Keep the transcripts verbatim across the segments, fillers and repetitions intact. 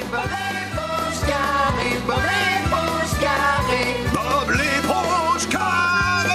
Bob l'éponge carré, Bob l'éponge carré. Bob l'éponge carré.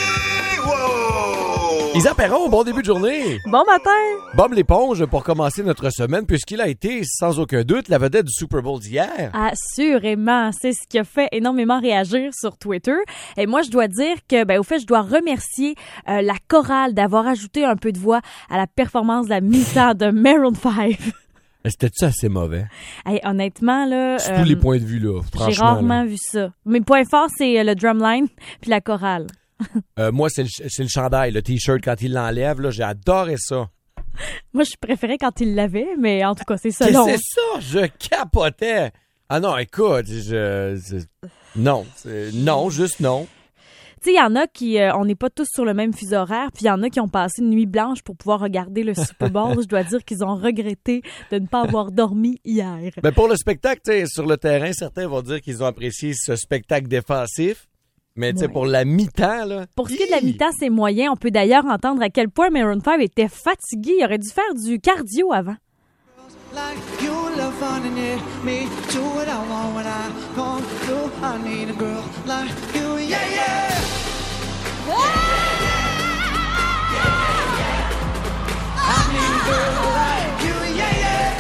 Wow! Isa Perron, bon début de journée. Bon matin. Bob l'éponge pour commencer notre semaine, puisqu'il a été, sans aucun doute, la vedette du Super Bowl d'hier. Assurément, c'est ce qui a fait énormément réagir sur Twitter. Et moi, je dois dire que, ben, au fait, je dois remercier euh, la chorale d'avoir ajouté un peu de voix à la performance de la mi-temps de Maroon five. C'était-tu assez mauvais? Hey, honnêtement, là... Sous euh, tous les points de vue, là, franchement. J'ai rarement là. vu ça. Mes points forts, c'est le drumline puis la chorale. Euh, moi, c'est le, c'est le chandail, le T-shirt, quand il l'enlève, là, j'ai adoré ça. Moi, je préférais quand il l'avait, mais en tout cas, c'est ça. Qu'est-ce long. que c'est ça? Je capotais. Ah non, écoute, je... je non, c'est, non, juste non. Tu sais, il y en a qui... Euh, on n'est pas tous sur le même fuseau horaire, puis il y en a qui ont passé une nuit blanche pour pouvoir regarder le Super Bowl. Je dois dire qu'ils ont regretté de ne pas avoir dormi hier. Ben pour le spectacle, tu sais, sur le terrain, certains vont dire qu'ils ont apprécié ce spectacle défensif. Mais tu sais, Ouais. pour la mi-temps, là... Pour ce qui est de la mi-temps, c'est moyen. On peut d'ailleurs entendre à quel point Maroon five était fatigué. Il aurait dû faire du cardio avant. Like you love fun and yeah, me do what I want when I come through. I need a girl like you, yeah, yeah. I need a girl like you, yeah, yeah.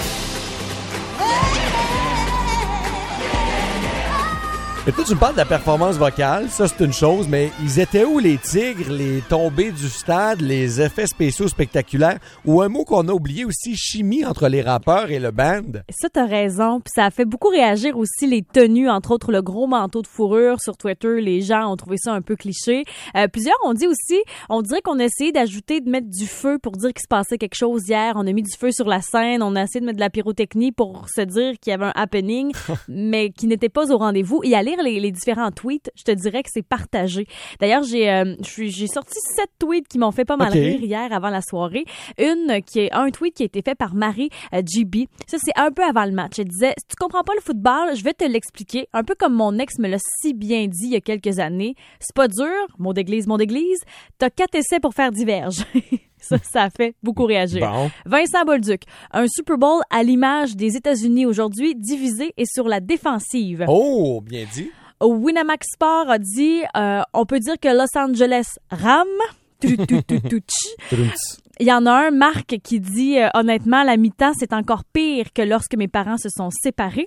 Mais toi, tu me parles de la performance vocale, ça c'est une chose, mais ils étaient où les tigres, les tombées du stade, les effets spéciaux spectaculaires, ou un mot qu'on a oublié aussi, chimie entre les rappeurs et le band? Ça, t'as raison. Puis ça a fait beaucoup réagir aussi les tenues, entre autres le gros manteau de fourrure sur Twitter. Les gens ont trouvé ça un peu cliché. Euh, plusieurs ont dit aussi, on dirait qu'on a essayé d'ajouter, de mettre du feu pour dire qu'il se passait quelque chose hier. On a mis du feu sur la scène, on a essayé de mettre de la pyrotechnie pour se dire qu'il y avait un happening, mais qui n'était pas au rendez-vous. Et à lire les, les différents tweets, je te dirais que c'est partagé. D'ailleurs, j'ai euh, j'ai sorti sept tweets qui m'ont fait pas mal Okay. rire hier avant la soirée. Une qui est un tweet qui a été fait par Marie euh, G B. Ça, c'est un peu avant le match. Elle disait, si tu comprends pas le football, je vais te l'expliquer. Un peu comme mon ex me l'a si bien dit il y a quelques années. C'est pas dur, mot d'église, mot d'église. T'as quatre essais pour faire diverge. Ça, ça a fait beaucoup réagir. Bon. Vincent Bolduc, un Super Bowl à l'image des États-Unis aujourd'hui, divisé et sur la défensive. Oh, bien dit. Winamax Sport a dit, euh, on peut dire que Los Angeles rame. Tu, tu, tu, tu, tch. Il y en a un, Marc, qui dit euh, honnêtement, la mi-temps, c'est encore pire que lorsque mes parents se sont séparés.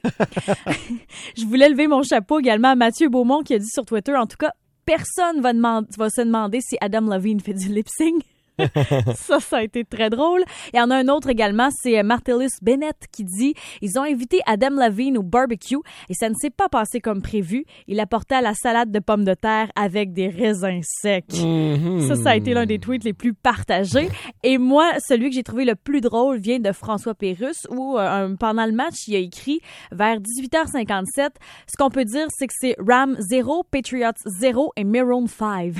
Je voulais lever mon chapeau également à Mathieu Beaumont qui a dit sur Twitter, en tout cas, personne va, demand- va se demander si Adam Levine fait du lip-sync. Ça, ça a été très drôle. Il y en a un autre également, c'est Martellus Bennett qui dit « Ils ont invité Adam Levine au barbecue et ça ne s'est pas passé comme prévu. Il apportait la salade de pommes de terre avec des raisins secs. Mm-hmm. » Ça, ça a été l'un des tweets les plus partagés. Et moi, celui que j'ai trouvé le plus drôle vient de François Pérusse où, euh, pendant le match, il a écrit vers dix-huit heures cinquante-sept, ce qu'on peut dire, c'est que c'est Ram zéro, Patriots zéro et Maroon five.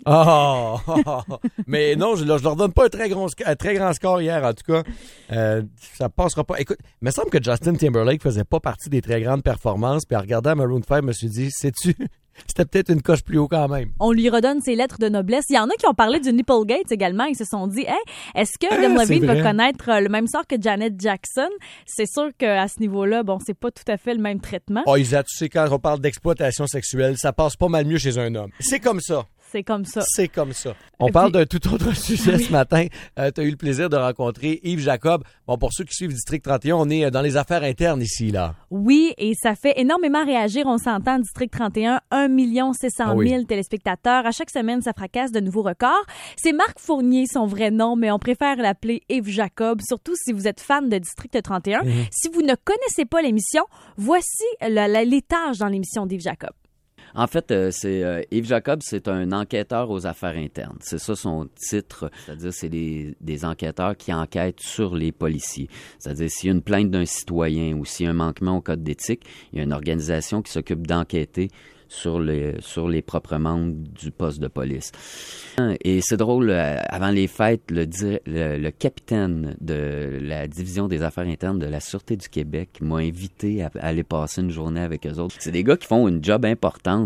Oh, oh, oh. Mais non, je, je leur donne pas un très, gros, un très grand score hier, en tout cas. Euh, ça passera pas. Écoute, il me semble que Justin Timberlake faisait pas partie des très grandes performances, puis en regardant Maroon five, je me suis dit, sais-tu, c'était peut-être une coche plus haut quand même. On lui redonne ses lettres de noblesse. Il y en a qui ont parlé du Nipplegate également. Ils se sont dit, hey, est-ce que Adam ah, Levine va connaître le même sort que Janet Jackson? C'est sûr qu'à ce niveau-là, bon, c'est pas tout à fait le même traitement. Oh, Isa, tu sais, quand on parle d'exploitation sexuelle, ça passe pas mal mieux chez un homme. C'est comme ça. C'est comme ça. C'est comme ça. On Et parle puis... d'un tout autre sujet oui. ce matin. Euh, tu as eu le plaisir de rencontrer Yves Jacob. Bon, pour ceux qui suivent District trente et un, on est dans les affaires internes ici, là. Oui, et ça fait énormément réagir. On s'entend, District trente et un, un million six cent mille ah oui. téléspectateurs. À chaque semaine, ça fracasse de nouveaux records. C'est Marc Fournier, son vrai nom, mais on préfère l'appeler Yves Jacob, surtout si vous êtes fan de District trente et un. Mm-hmm. Si vous ne connaissez pas l'émission, voici la, la, les tâches dans l'émission d'Yves Jacob. En fait, euh, c'est euh, Yves Jacob, c'est un enquêteur aux affaires internes. C'est ça son titre, c'est-à-dire c'est des, des enquêteurs qui enquêtent sur les policiers. C'est-à-dire s'il y a une plainte d'un citoyen ou s'il y a un manquement au code d'éthique, il y a une organisation qui s'occupe d'enquêter sur les, sur les propres membres du poste de police. Et c'est drôle, avant les fêtes, le, le, le capitaine de la division des affaires internes de la Sûreté du Québec m'a invité à aller passer une journée avec eux autres. C'est des gars qui font une job importante.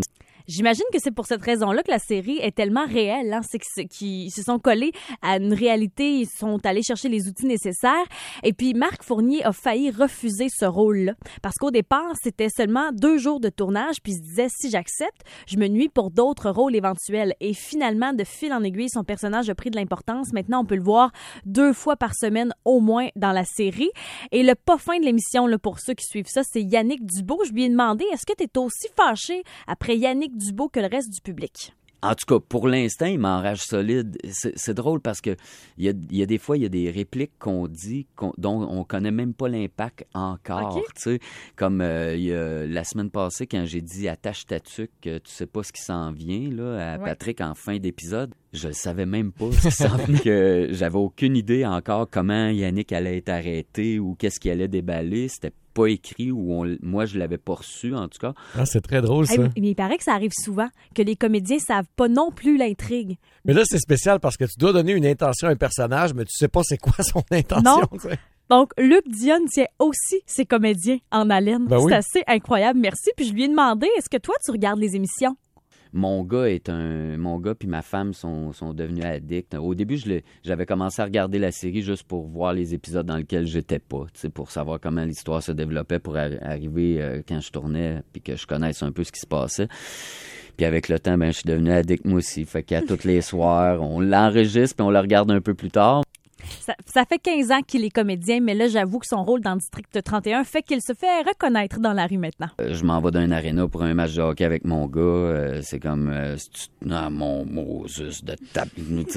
J'imagine que c'est pour cette raison-là que la série est tellement réelle. Hein? C'est qu'ils se sont collés à une réalité, ils sont allés chercher les outils nécessaires. Et puis, Marc Fournier a failli refuser ce rôle-là. Parce qu'au départ, c'était seulement deux jours de tournage, puis il se disait, si j'accepte, je me nuis pour d'autres rôles éventuels. Et finalement, de fil en aiguille, son personnage a pris de l'importance. Maintenant, on peut le voir deux fois par semaine au moins dans la série. Et le pas fin de l'émission, là, pour ceux qui suivent ça, c'est Yannick Dubeau. Je lui ai demandé, est-ce que tu es aussi fâché après Yannick Dubeau que le reste du public? En tout cas, pour l'instant, il m'enrage solide. C'est, c'est drôle parce que il y a, il y a des fois, il y a des répliques qu'on dit qu'on, dont on connaît même pas l'impact encore. Okay. Tu sais, comme euh, il y a, la semaine passée, quand j'ai dit « attache ta tuque, tu sais pas ce qui s'en vient » là, à ouais. Patrick en fin d'épisode, je le savais même pas ce qui s'en venait. Que j'avais aucune idée encore comment Yannick allait être arrêté ou qu'est-ce qu'il allait déballer. C'était pas écrit ou on, moi je l'avais pas reçu en tout cas. Ah, c'est très drôle ça. Hey, mais il paraît que ça arrive souvent que les comédiens savent pas non plus l'intrigue. Mais là c'est spécial parce que tu dois donner une intention à un personnage mais tu sais pas c'est quoi son intention. Non. Donc Luc Dionne tient aussi ses comédiens en haleine. Ben oui. C'est assez incroyable, merci. Puis je lui ai demandé, est-ce que toi tu regardes les émissions? Mon gars est un mon gars puis ma femme sont sont devenus addicts. Au début, je l'ai, j'avais commencé à regarder la série juste pour voir les épisodes dans lesquels j'étais pas, tu sais, pour savoir comment l'histoire se développait pour ar- arriver euh, quand je tournais puis que je connaisse un peu ce qui se passait. Puis avec le temps, ben je suis devenu addict moi aussi. Fait qu'à tous les soirs, on l'enregistre puis on le regarde un peu plus tard. Ça, ça fait quinze ans qu'il est comédien, mais là, j'avoue que son rôle dans District trente et un fait qu'il se fait reconnaître dans la rue maintenant. Euh, je m'en vais d'un aréna pour un match de hockey avec mon gars. Euh, c'est comme... Euh, c'est, ah, mon Moses de tape.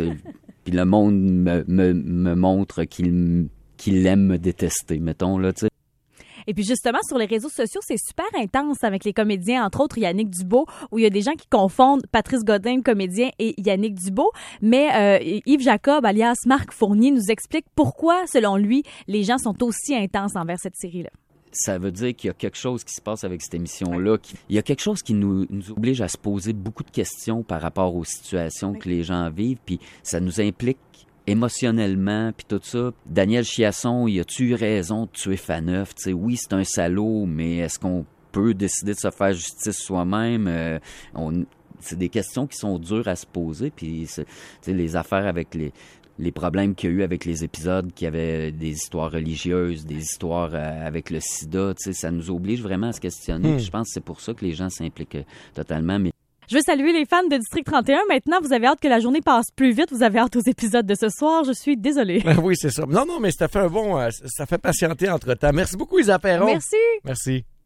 Puis le monde me, me, me montre qu'il, qu'il aime me détester, mettons, là, tu sais. Et puis justement, sur les réseaux sociaux, c'est super intense avec les comédiens, entre autres Yannick Dubeau, où il y a des gens qui confondent Patrice Godin, comédien, et Yannick Dubeau. Mais euh, Yves Jacob, alias Marc Fournier, nous explique pourquoi, selon lui, les gens sont aussi intenses envers cette série-là. Ça veut dire qu'il y a quelque chose qui se passe avec cette émission-là. Il y a quelque chose qui nous, nous oblige à se poser beaucoup de questions par rapport aux situations que les gens vivent, puis ça nous implique émotionnellement, puis tout ça. Daniel Chiasson, il a-tu eu raison de tuer Faneuf? T'sais, oui, c'est un salaud, mais est-ce qu'on peut décider de se faire justice soi-même? Euh, on, c'est des questions qui sont dures à se poser, puis les affaires avec les... les problèmes qu'il y a eu avec les épisodes, qui avaient des histoires religieuses, des histoires euh, avec le sida, ça nous oblige vraiment à se questionner. Mmh. Je pense que c'est pour ça que les gens s'impliquent euh, totalement. Mais je veux saluer les fans de District trente et un. Maintenant, vous avez hâte que la journée passe plus vite. Vous avez hâte aux épisodes de ce soir. Je suis désolée. Ben oui, c'est ça. Non, non, mais ça fait un bon... Euh, ça fait patienter entre-temps. Merci beaucoup, Isa Perron. Merci. Merci.